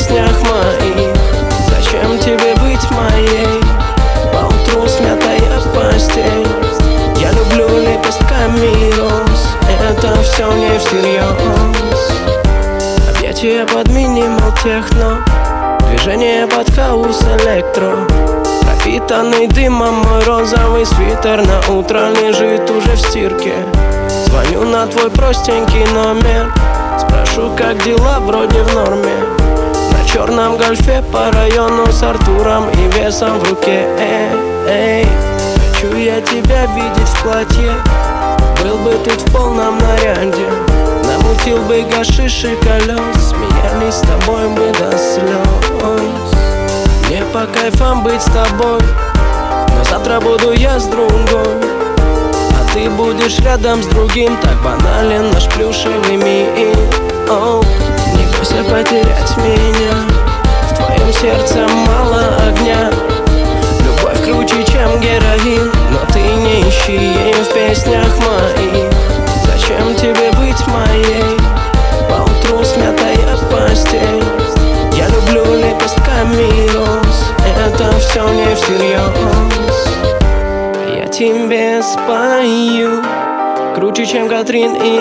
песнях моих. Зачем тебе быть моей? Поутру смятая постель. Я люблю лепестками роз. Это все не всерьез. Объятия под минимал техно, движение под хаус электро. Пропитанный дымом мой розовый свитер на утро лежит уже в стирке. Звоню на твой простенький номер, спрошу, как дела, вроде в норме. На черном гольфе по району с Артуром и весом в руке. Эй, хочу я тебя видеть в платье. Был бы ты в полном наряде, намутил бы гашиш и колес, смеялись с тобой бы до слез. Мне по кайфам быть с тобой, но завтра буду я с другой, а ты будешь рядом с другим. Так банален наш плюшевый мир. Не бойся потерять меня, в твоем сердце мало огня. Любовь круче, чем героин, но ты не ищи ее в песнях моих. Зачем тебе быть моей? Поутру смятая постель. Я люблю лепестками роз. Это все не всерьез. Я тебе спою круче, чем Катрин и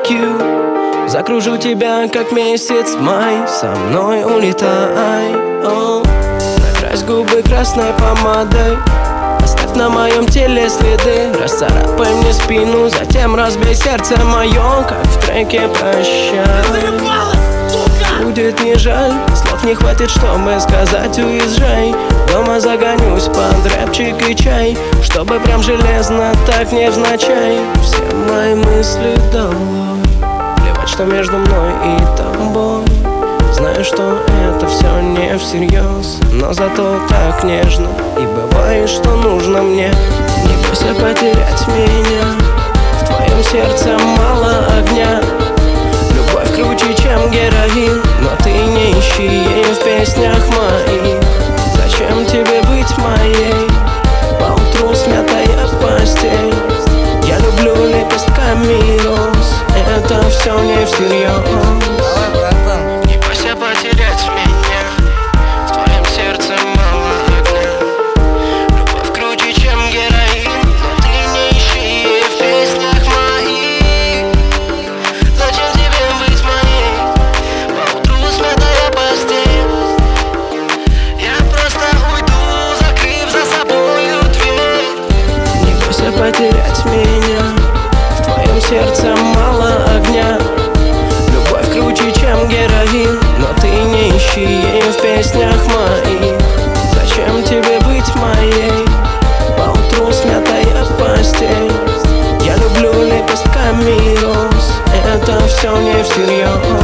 IQ. Закружу тебя, как месяц май. Со мной улетай. Накрась губы красной помадой, оставь на моем теле следы. Расцарапай мне спину, затем разбей сердце мое, как в треке «Прощай». Будет не жаль, слов не хватит, чтобы сказать уезжай. Дома загонюсь под рэпчик и чай, чтобы прям железно, так невзначай. Все мои мысли долой, плевать, что между мной и тобой. Знаю, что это все не всерьез, но зато так нежно. И бывает, что нужно мне. Не бойся потерять меня, в твоем сердце мало огня. Любовь круче, чем героин, но ты не ищи ее в песнях моих. Зачем тебе быть моей? Поутру смятая постель. Я люблю лепестками роз. Это все не всерьез. Потерять меня, в твоем сердце мало огня. Любовь круче, чем героин, но ты не ищи в песнях моих. Зачем тебе быть моей? Поутру смятая постель. Я просто уйду, закрыв за собою дверь. Не бойся потерять меня, в твоем сердце мало огня. Любовь круче, чем героин, но ты не ищи ее в песнях моих. Зачем тебе быть моей? Поутру смятая постель. Я люблю лепестками роз. Это все не всерьез.